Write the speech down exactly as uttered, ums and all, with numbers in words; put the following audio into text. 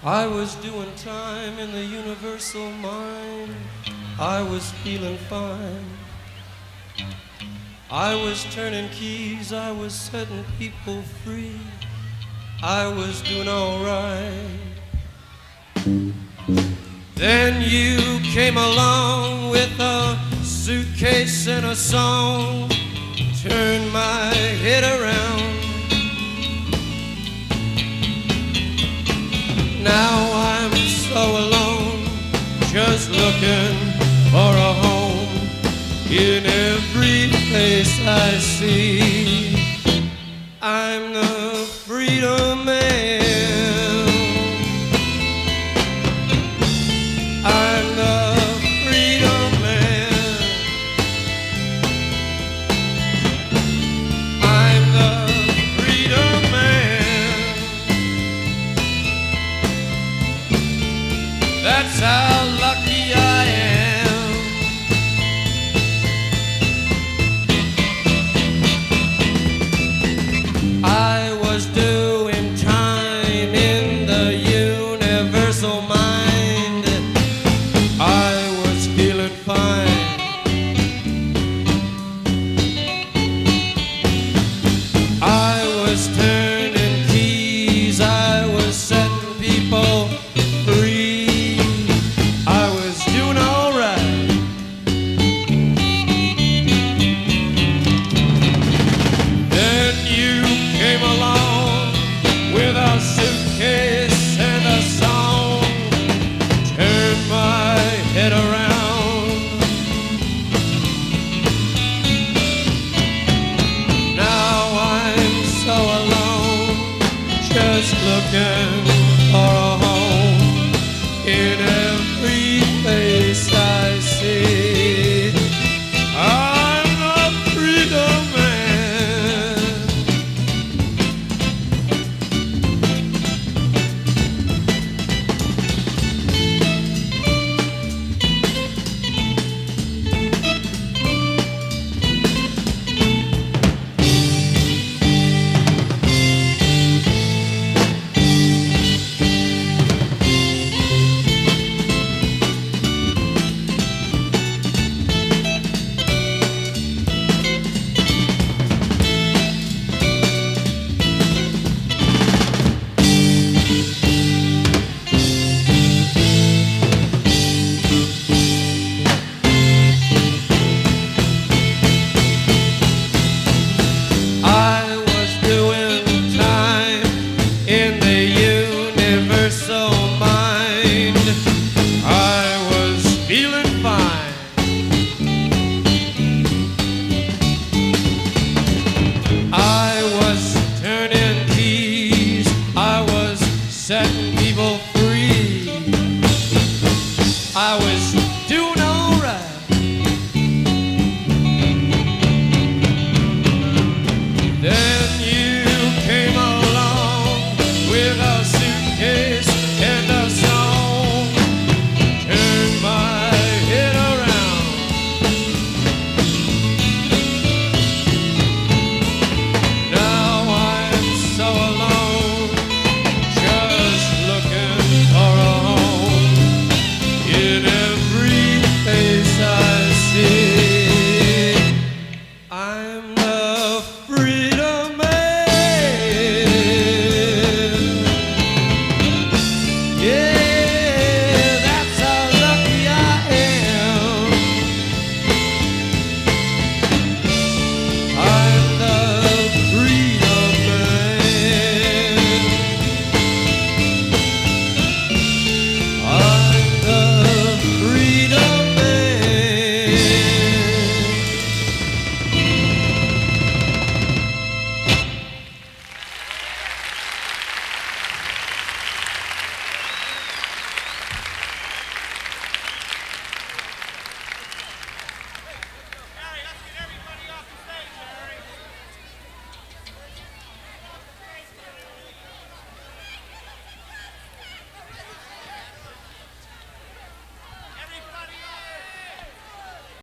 I was doing time in the universal mind. I was feeling fine. I was turning keys, I was setting people free. I was doing all right. Then you came along with a suitcase and a song, turned my head around. Now I'm so alone, just looking for a home in every place I see. I'm the freedom man. I'm the freedom man. I'm the freedom man. That's how lucky I am. I was doing time in the universal mind. I was feeling fine. I was turning keys, I was setting people free. I was doing all right. Then you came along with a suitcase and a song, turned my head around. Now I'm so alone, just looking